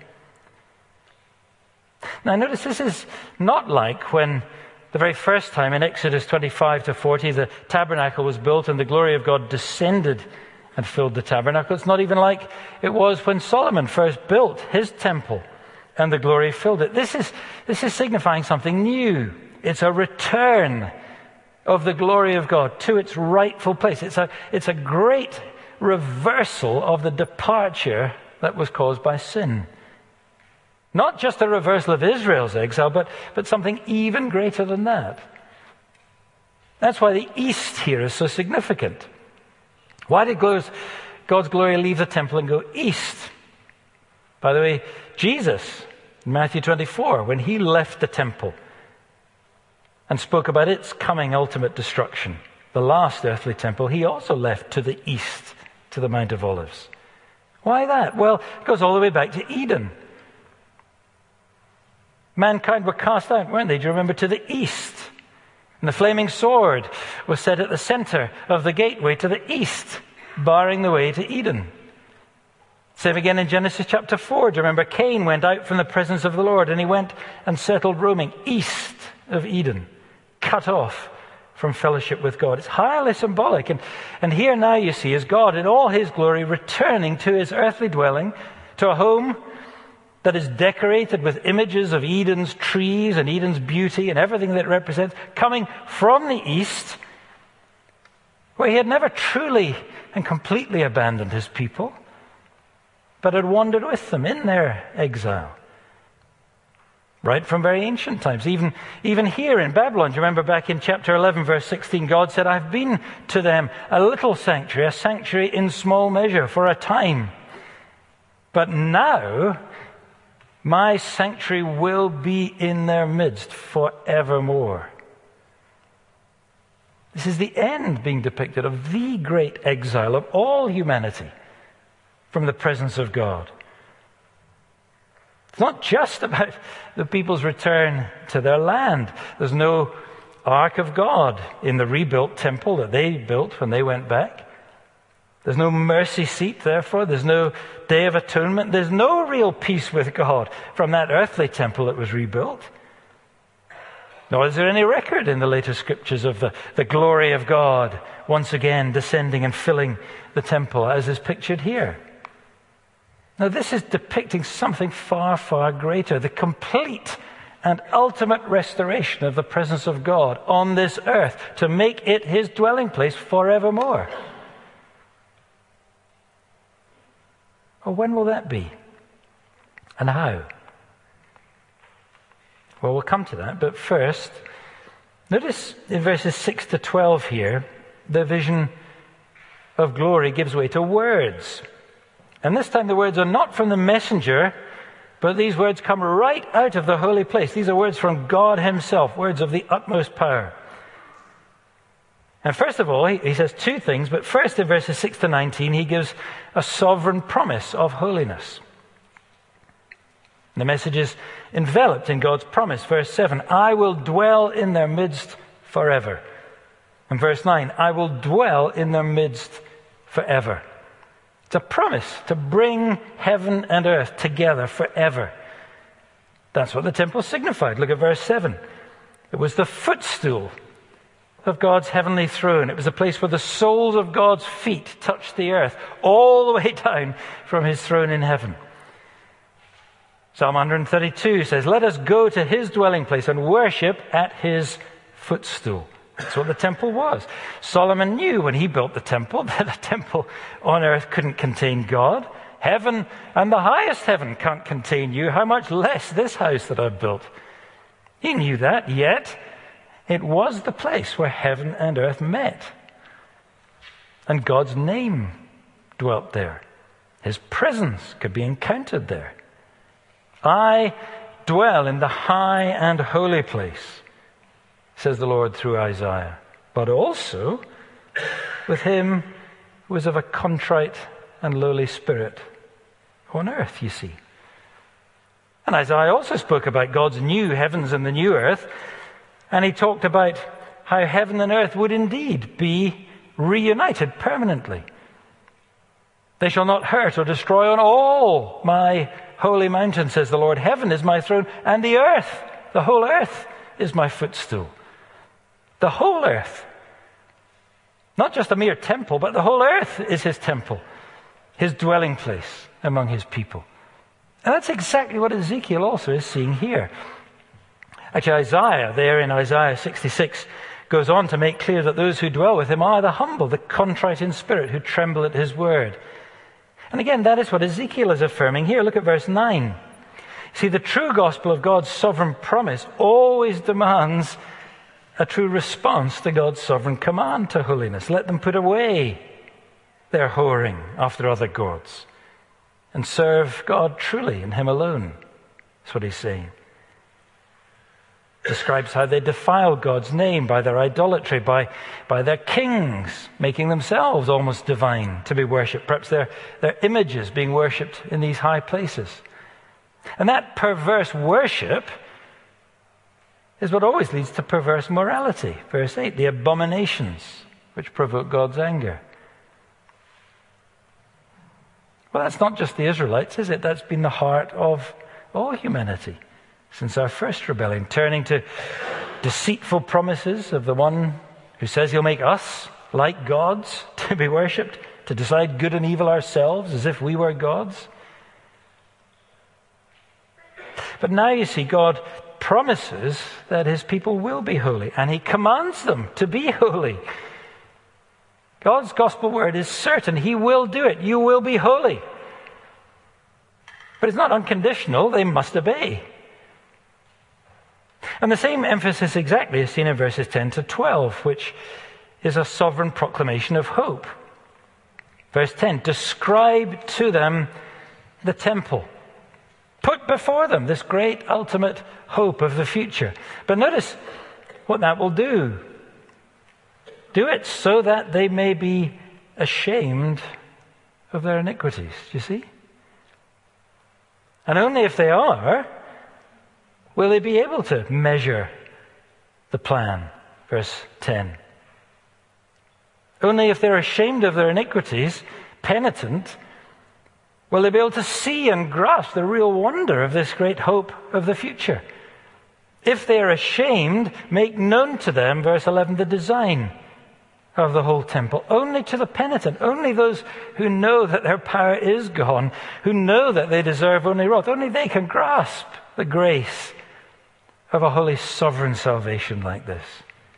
Speaker 2: Now notice this is not like when the very first time in Exodus 25 to 40 the tabernacle was built and the glory of God descended and filled the tabernacle. It's not even like it was when Solomon first built his temple and the glory filled it. This is signifying something new. It's a return of the glory of God to its rightful place. It's a great reversal of the departure that was caused by sin. Not just a reversal of Israel's exile, but something even greater than that. That's why the east here is so significant. Why did God's glory leave the temple and go east? By the way, Jesus, in Matthew 24, when he left the temple and spoke about its coming ultimate destruction, the last earthly temple, he also left to the east, to the Mount of Olives. Why that? Well, it goes all the way back to Eden. Mankind were cast out, weren't they? Do you remember? To the east. And the flaming sword was set at the center of the gateway to the east, barring the way to Eden. Same again in Genesis chapter 4. Do you remember? Cain went out from the presence of the Lord and he went and settled roaming east of Eden, cut off from fellowship with God. It's highly symbolic. And here now you see is God in all his glory returning to his earthly dwelling, to a home that is decorated with images of Eden's trees and Eden's beauty and everything that it represents, coming from the east, where he had never truly and completely abandoned his people, but had wandered with them in their exile. Right from very ancient times. Even here in Babylon, do you remember back in chapter 11, verse 16, God said, I've been to them a little sanctuary, a sanctuary in small measure for a time. But now my sanctuary will be in their midst forevermore. This is the end being depicted of the great exile of all humanity from the presence of God. It's not just about the people's return to their land. There's no Ark of God in the rebuilt temple that they built when they went back. There's no mercy seat, therefore. There's no Day of Atonement. There's no real peace with God from that earthly temple that was rebuilt. Nor is there any record in the later scriptures of the glory of God once again descending and filling the temple, as is pictured here. Now, this is depicting something far, far greater, the complete and ultimate restoration of the presence of God on this earth to make it his dwelling place forevermore. Well, when will that be? And how? Well, we'll come to that, but first, notice in verses 6 to 12 here, the vision of glory gives way to words. And this time the words are not from the messenger, but these words come right out of the holy place. These are words from God himself, words of the utmost power. And first of all, he says two things, but first in verses 6 to 19, he gives a sovereign promise of holiness. The message is enveloped in God's promise. Verse 7, I will dwell in their midst forever. And verse 9, I will dwell in their midst forever. It's a promise to bring heaven and earth together forever. That's what the temple signified. Look at verse 7. It was the footstool of God's heavenly throne. It was a place where the soles of God's feet touched the earth, all the way down from his throne in heaven. Psalm 132 says, let us go to his dwelling place and worship at his footstool. That's what the temple was. Solomon knew when he built the temple that a temple on earth couldn't contain God. Heaven and the highest heaven can't contain you. How much less this house that I've built? He knew that, yet it was the place where heaven and earth met. And God's name dwelt there. His presence could be encountered there. I dwell in the high and holy place, says the Lord through Isaiah, but also with him who was of a contrite and lowly spirit on earth, you see. And Isaiah also spoke about God's new heavens and the new earth, and he talked about how heaven and earth would indeed be reunited permanently. They shall not hurt or destroy on all my holy mountain, says the Lord. Heaven is my throne, and the earth, the whole earth, is my footstool. The whole earth. Not just a mere temple, but the whole earth is his temple, his dwelling place among his people. And that's exactly what Ezekiel also is seeing here. Actually, Isaiah, there in Isaiah 66, goes on to make clear that those who dwell with him are the humble, the contrite in spirit, who tremble at his word. And again, that is what Ezekiel is affirming here. Look at verse 9. See, the true gospel of God's sovereign promise always demands a true response to God's sovereign command to holiness. Let them put away their whoring after other gods and serve God truly and him alone. That's what he's saying. Describes how they defile God's name by their idolatry, by their kings making themselves almost divine to be worshipped, perhaps their images being worshipped in these high places. And that perverse worship is what always leads to perverse morality. Verse 8, the abominations which provoke God's anger. Well, that's not just the Israelites, is it? That's been the heart of all humanity since our first rebellion, turning to deceitful promises of the one who says he'll make us like gods to be worshipped, to decide good and evil ourselves as if we were gods. But now you see, God promises that his people will be holy, and he commands them to be holy. God's gospel word is certain. He will do it. You will be holy. But it's not unconditional. They must obey. And the same emphasis exactly is seen in verses 10 to 12, which is a sovereign proclamation of hope. Verse 10, describe to them the temple. Put before them this great ultimate hope of the future. But notice what that will do. Do it so that they may be ashamed of their iniquities. Do you see? And only if they are, will they be able to measure the plan. Verse 10. Only if they're ashamed of their iniquities, penitent, will they be able to see and grasp the real wonder of this great hope of the future. If they are ashamed, make known to them, verse 11, the design of the whole temple. Only to the penitent, only those who know that their power is gone, who know that they deserve only wrath, only they can grasp the grace of a holy sovereign salvation like this.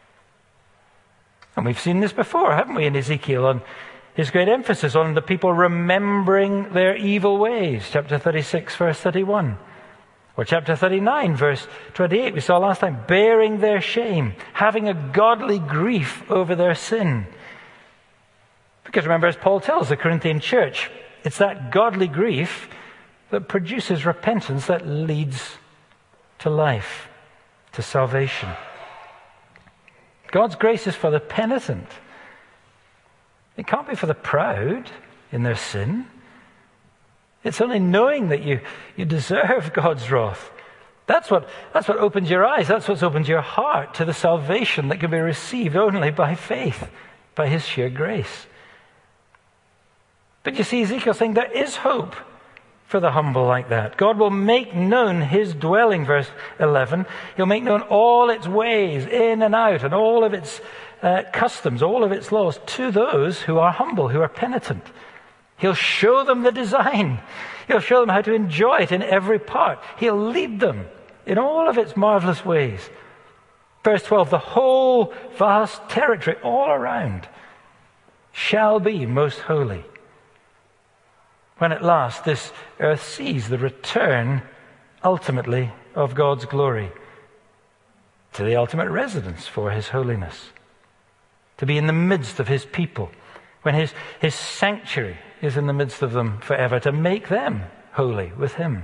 Speaker 2: And we've seen this before, haven't we, in Ezekiel, on his great emphasis on the people remembering their evil ways, chapter 36, verse 31. Or chapter 39, verse 28, we saw last time, bearing their shame, having a godly grief over their sin. Because remember, as Paul tells the Corinthian church, it's that godly grief that produces repentance that leads to life, to salvation. God's grace is for the penitent. It can't be for the proud in their sin. It's only knowing that you deserve God's wrath. That's what opens your eyes. That's what opens your heart to the salvation that can be received only by faith, by his sheer grace. But you see, Ezekiel saying there is hope for the humble like that. God will make known his dwelling, verse 11. He'll make known all its ways, in and out, and all of its customs, all of its laws, to those who are humble, who are penitent. He'll show them the design. He'll show them how to enjoy it in every part. He'll lead them in all of its marvelous ways. Verse 12, the whole vast territory all around shall be most holy. When at last this earth sees the return, ultimately, of God's glory to the ultimate residence for his holiness, to be in the midst of his people, when his sanctuary is in the midst of them forever, to make them holy with him.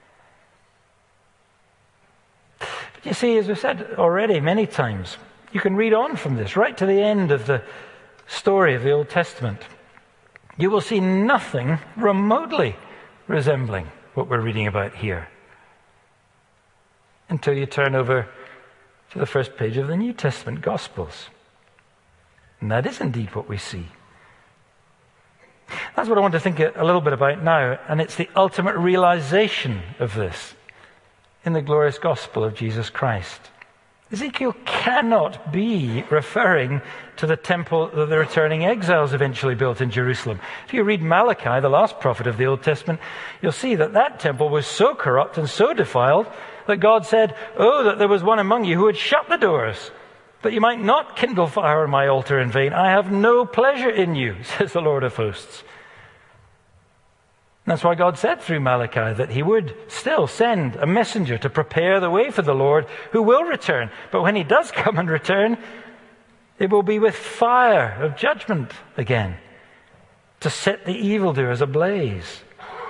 Speaker 2: But you see, as we've said already many times, you can read on from this right to the end of the story of the Old Testament. You will see nothing remotely resembling what we're reading about here until you turn over to the first page of the New Testament Gospels. And that is indeed what we see. That's what I want to think a little bit about now, and it's the ultimate realization of this in the glorious gospel of Jesus Christ. Ezekiel cannot be referring to the temple that the returning exiles eventually built in Jerusalem. If you read Malachi, the last prophet of the Old Testament, you'll see that that temple was so corrupt and so defiled that God said, "Oh, that there was one among you who would shut the doors, that you might not kindle fire on my altar in vain. I have no pleasure in you," says the Lord of hosts. That's why God said through Malachi that he would still send a messenger to prepare the way for the Lord who will return. But when he does come and return, it will be with fire of judgment again, to set the evildoers ablaze.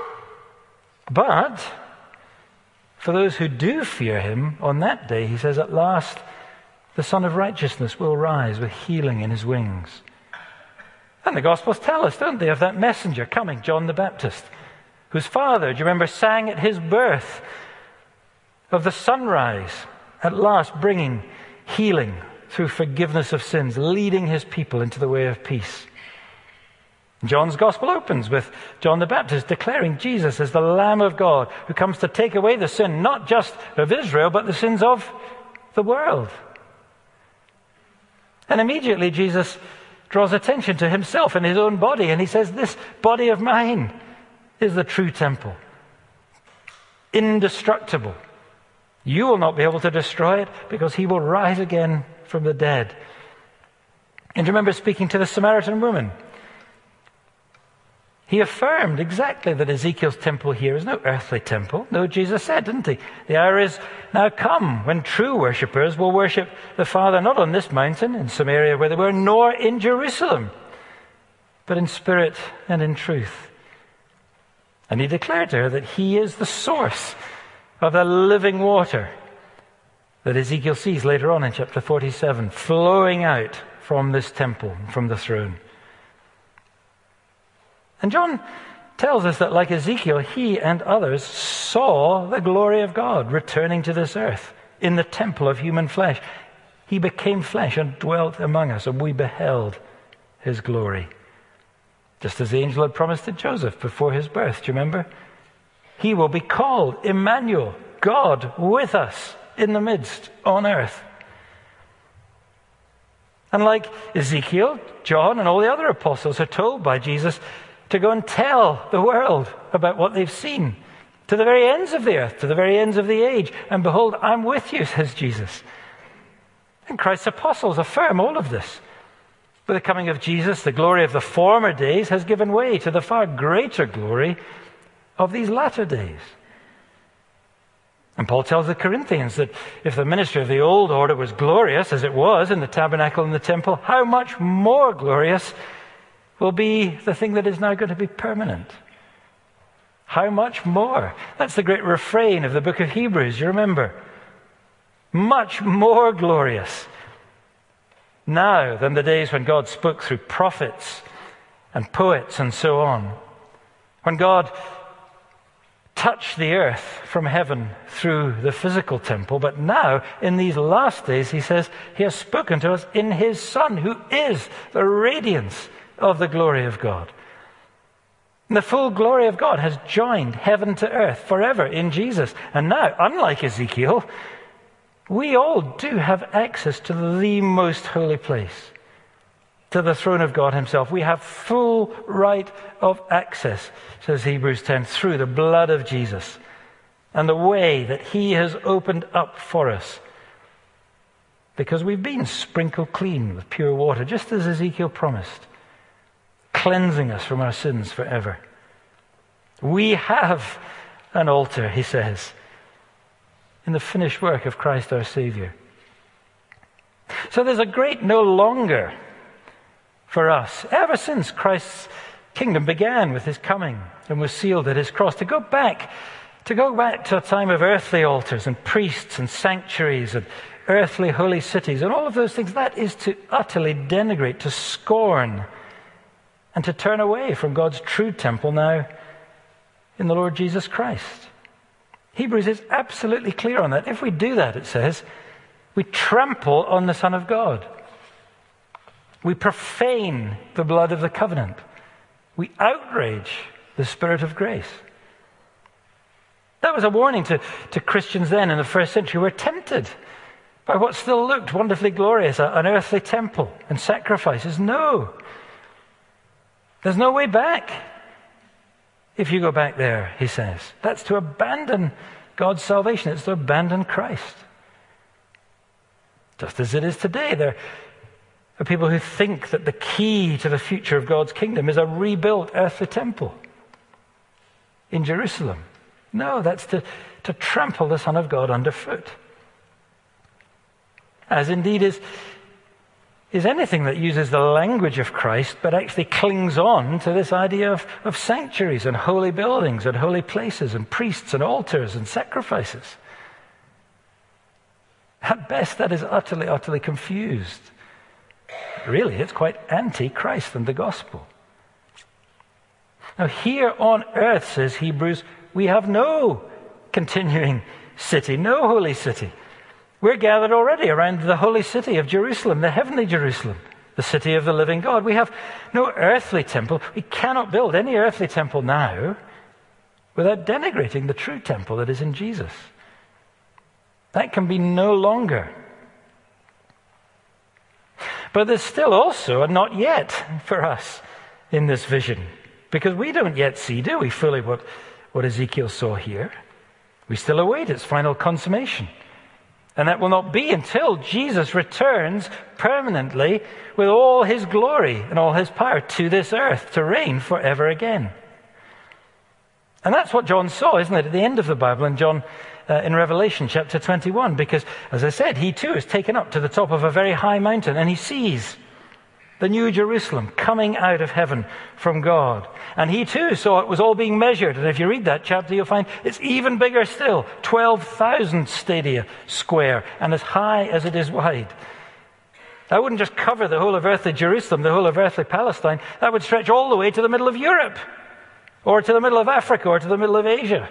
Speaker 2: But for those who do fear him, on that day, he says, at last the Son of Righteousness will rise with healing in his wings. And the Gospels tell us, don't they, of that messenger coming, John the Baptist, whose father, do you remember, sang at his birth of the sunrise, at last bringing healing through forgiveness of sins, leading his people into the way of peace. John's Gospel opens with John the Baptist declaring Jesus as the Lamb of God who comes to take away the sin, not just of Israel, but the sins of the world. And immediately Jesus draws attention to himself and his own body, and he says, "This body of mine is the true temple, indestructible. You will not be able to destroy it because he will rise again from the dead." And remember speaking to the Samaritan woman, he affirmed exactly that Ezekiel's temple here is no earthly temple. No, Jesus said, didn't he? The hour is now come when true worshippers will worship the Father not on this mountain in Samaria where they were, nor in Jerusalem, but in spirit and in truth. And he declared to her that he is the source of the living water that Ezekiel sees later on in chapter 47, flowing out from this temple, from the throne. And John tells us that, like Ezekiel, he and others saw the glory of God returning to this earth in the temple of human flesh. He became flesh and dwelt among us, and we beheld his glory. Just as the angel had promised to Joseph before his birth, do you remember? He will be called Emmanuel, God with us in the midst on earth. And like Ezekiel, John and all the other apostles are told by Jesus to go and tell the world about what they've seen to the very ends of the earth, to the very ends of the age. And behold, I'm with you, says Jesus. And Christ's apostles affirm all of this. With the coming of Jesus, the glory of the former days has given way to the far greater glory of these latter days. And Paul tells the Corinthians that if the ministry of the old order was glorious, as it was in the tabernacle and the temple, how much more glorious will be the thing that is now going to be permanent. How much more? That's the great refrain of the book of Hebrews, you remember. Much more glorious now than the days when God spoke through prophets and poets and so on. When God touched the earth from heaven through the physical temple, but now in these last days, he says, he has spoken to us in his Son, who is the radiance of the glory of God. And the full glory of God has joined heaven to earth forever in Jesus. And now, unlike Ezekiel, we all do have access to the most holy place, to the throne of God himself. We have full right of access, says Hebrews 10, through the blood of Jesus and the way that he has opened up for us. Because we've been sprinkled clean with pure water, just as Ezekiel promised, cleansing us from our sins forever. We have an altar, he says, in the finished work of Christ our Savior. So there's a great no longer for us, ever since Christ's kingdom began with his coming and was sealed at his cross, to go back to a time of earthly altars and priests and sanctuaries and earthly holy cities and all of those things. That is to utterly denigrate, to scorn, and to turn away from God's true temple now in the Lord Jesus Christ. Hebrews is absolutely clear on that. If we do that, it says, we trample on the Son of God. We profane the blood of the covenant. We outrage the Spirit of grace. That was a warning to Christians then in the first century who were tempted by what still looked wonderfully glorious, an earthly temple and sacrifices. No. There's no way back if you go back there, he says. That's to abandon God's salvation. It's to abandon Christ. Just as it is today. There are people who think that the key to the future of God's kingdom is a rebuilt earthly temple in Jerusalem. No, that's to trample the Son of God underfoot. As indeed is anything that uses the language of Christ but actually clings on to this idea of sanctuaries and holy buildings and holy places and priests and altars and sacrifices. At best, that is utterly, utterly confused. Really, it's quite anti-Christ and the gospel. Now, here on earth, says Hebrews, we have no continuing city, no holy city. We're gathered already around the holy city of Jerusalem, the heavenly Jerusalem, the city of the living God. We have no earthly temple. We cannot build any earthly temple now without denigrating the true temple that is in Jesus. That can be no longer. But there's still also a not yet for us in this vision, because we don't yet see, do we, fully what Ezekiel saw here. We still await its final consummation. And that will not be until Jesus returns permanently with all his glory and all his power to this earth to reign forever again. And that's what John saw, isn't it, at the end of the Bible in Revelation chapter 21. Because, as I said, he too is taken up to the top of a very high mountain and he sees the new Jerusalem coming out of heaven from God. And he too saw it was all being measured. And if you read that chapter, you'll find it's even bigger still. 12,000 stadia square and as high as it is wide. That wouldn't just cover the whole of earthly Jerusalem, the whole of earthly Palestine. That would stretch all the way to the middle of Europe, or to the middle of Africa, or to the middle of Asia.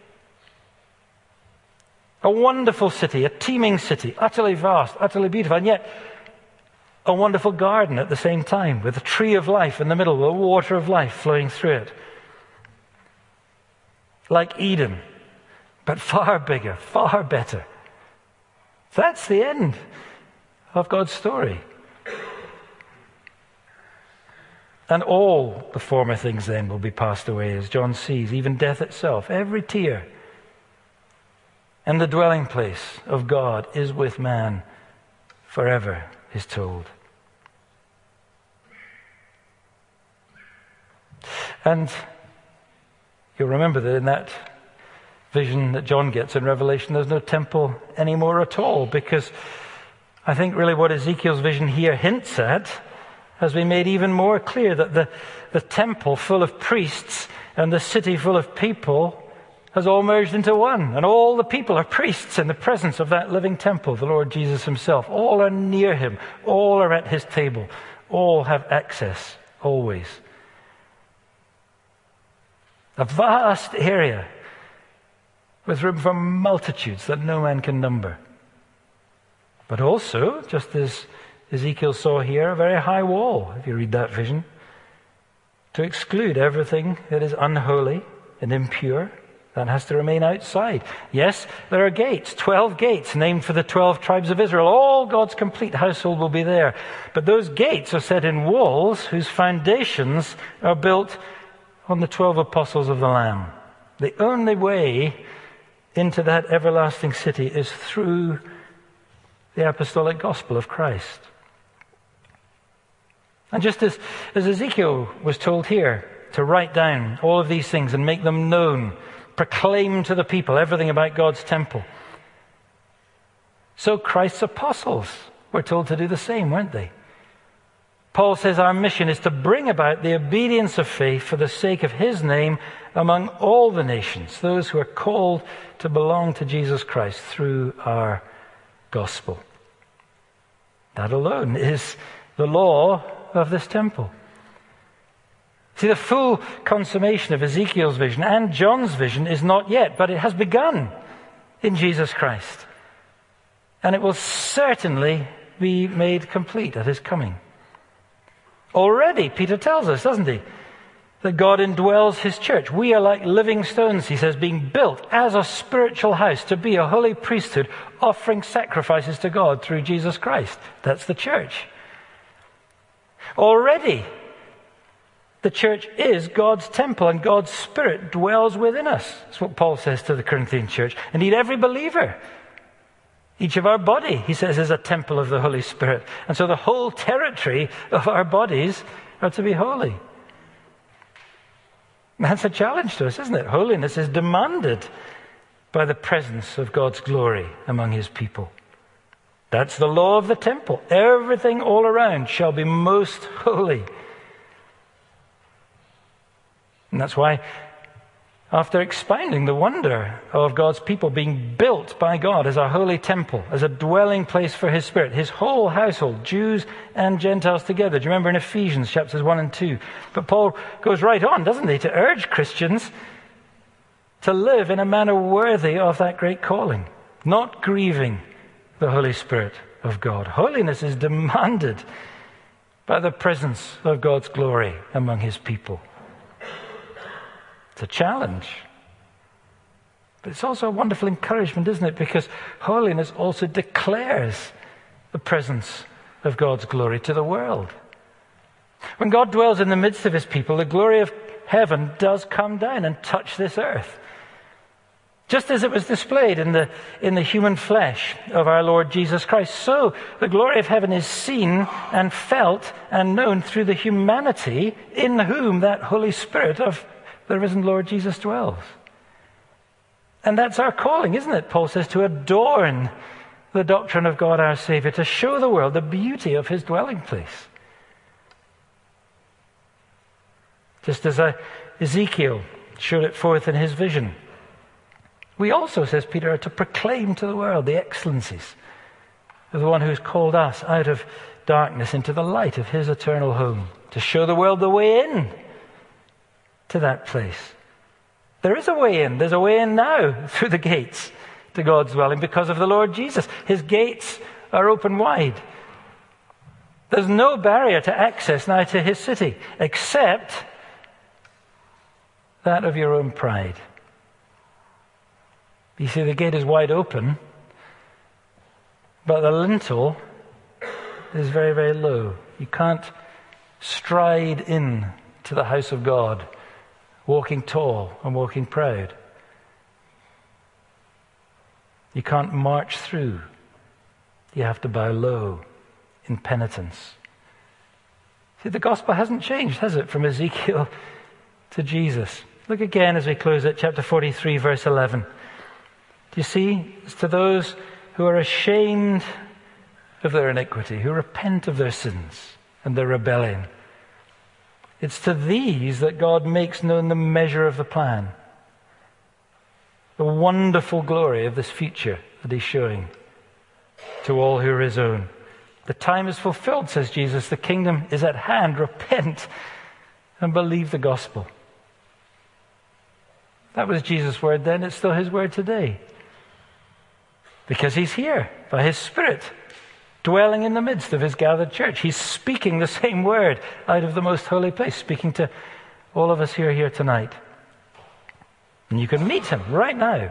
Speaker 2: A wonderful city, a teeming city, utterly vast, utterly beautiful, and yet a wonderful garden at the same time, with a tree of life in the middle, with a water of life flowing through it. Like Eden, but far bigger, far better. That's the end of God's story. And all the former things then will be passed away, as John sees, even death itself, every tear. And the dwelling place of God is with man forever, is told. And you'll remember that in that vision that John gets in Revelation, there's no temple anymore at all, because I think really what Ezekiel's vision here hints at has been made even more clear, that the temple full of priests and the city full of people has all merged into one. And all the people are priests in the presence of that living temple, the Lord Jesus himself. All are near him. All are at his table. All have access, always. A vast area with room for multitudes that no man can number. But also, just as Ezekiel saw here, a very high wall, if you read that vision, to exclude everything that is unholy and impure. That has to remain outside. Yes, there are gates, 12 gates named for the 12 tribes of Israel. All God's complete household will be there. But those gates are set in walls whose foundations are built on the 12 apostles of the Lamb. The only way into that everlasting city is through the apostolic gospel of Christ. And just as Ezekiel was told here to write down all of these things and make them known, proclaim to the people everything about God's temple, so Christ's apostles were told to do the same, weren't they? Paul says our mission is to bring about the obedience of faith for the sake of his name among all the nations, those who are called to belong to Jesus Christ through our gospel. That alone is the law of this temple. See, the full consummation of Ezekiel's vision and John's vision is not yet, but it has begun in Jesus Christ. And it will certainly be made complete at his coming. Already, Peter tells us, doesn't he, that God indwells his church. We are like living stones, he says, being built as a spiritual house to be a holy priesthood, offering sacrifices to God through Jesus Christ. That's the church. Already, the church is God's temple and God's Spirit dwells within us. That's what Paul says to the Corinthian church. Indeed, every believer, each of our body, he says, is a temple of the Holy Spirit. And so the whole territory of our bodies are to be holy. That's a challenge to us, isn't it? Holiness is demanded by the presence of God's glory among his people. That's the law of the temple. Everything all around shall be most holy. And that's why, after expounding the wonder of God's people being built by God as a holy temple, as a dwelling place for his Spirit, his whole household, Jews and Gentiles together. Do you remember in Ephesians chapters 1 and 2? But Paul goes right on, doesn't he, to urge Christians to live in a manner worthy of that great calling, not grieving the Holy Spirit of God. Holiness is demanded by the presence of God's glory among his people. It's a challenge. But it's also a wonderful encouragement, isn't it? Because holiness also declares the presence of God's glory to the world. When God dwells in the midst of his people, the glory of heaven does come down and touch this earth. Just as it was displayed in the human flesh of our Lord Jesus Christ, so the glory of heaven is seen and felt and known through the humanity in whom that Holy Spirit of the risen Lord Jesus dwells. And that's our calling, isn't it? Paul says to adorn the doctrine of God our Savior, to show the world the beauty of his dwelling place. Just as Ezekiel showed it forth in his vision. We also, says Peter, are to proclaim to the world the excellencies of the one who has called us out of darkness into the light of his eternal home, to show the world the way in to that place. There is a way in. There's a way in now through the gates to God's dwelling because of the Lord Jesus. His gates are open wide. There's no barrier to access now to his city except that of your own pride. You see, the gate is wide open, but the lintel is very, very low. You can't stride in to the house of God walking tall and walking proud. You can't march through. You have to bow low in penitence. See, the gospel hasn't changed, has it, from Ezekiel to Jesus? Look again as we close at chapter 43, verse 11. Do you see? It's to those who are ashamed of their iniquity, who repent of their sins and their rebellion. It's to these that God makes known the measure of the plan, the wonderful glory of this future that he's showing to all who are his own. The time is fulfilled, says Jesus. The kingdom is at hand. Repent and believe the gospel. That was Jesus' word then. It's still his word today. Because he's here by his Spirit, dwelling in the midst of his gathered church. He's speaking the same word out of the most holy place, speaking to all of us who are here tonight. And you can meet him right now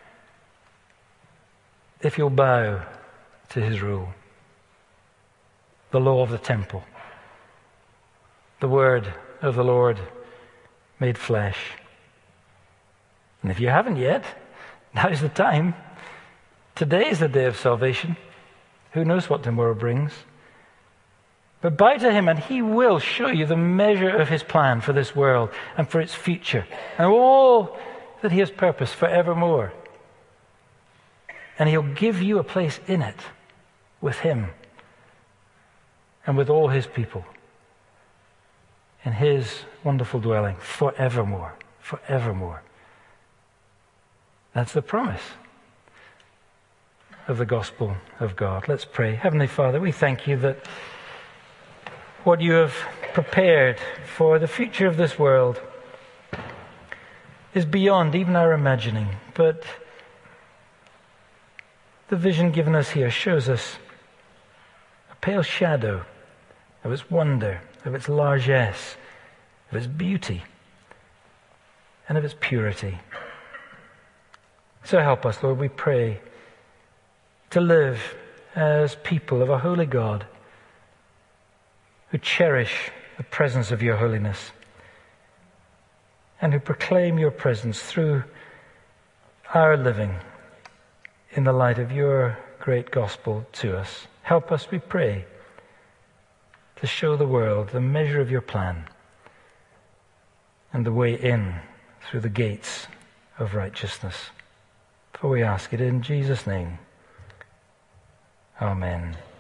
Speaker 2: if you'll bow to his rule. The law of the temple. The word of the Lord made flesh. And if you haven't yet, now's the time. Today is the day of salvation. Who knows what tomorrow brings? But bow to him and he will show you the measure of his plan for this world and for its future and all that he has purposed forevermore. And he'll give you a place in it with him and with all his people in his wonderful dwelling forevermore, forevermore. That's the promise of the gospel of God. Let's pray. Heavenly Father, we thank you that what you have prepared for the future of this world is beyond even our imagining. But the vision given us here shows us a pale shadow of its wonder, of its largesse, of its beauty. and of its purity. So help us, Lord, we pray, to live as people of a holy God who cherish the presence of your holiness and who proclaim your presence through our living in the light of your great gospel to us. Help us, we pray, to show the world the measure of your plan and the way in through the gates of righteousness. For we ask it in Jesus' name. Amen.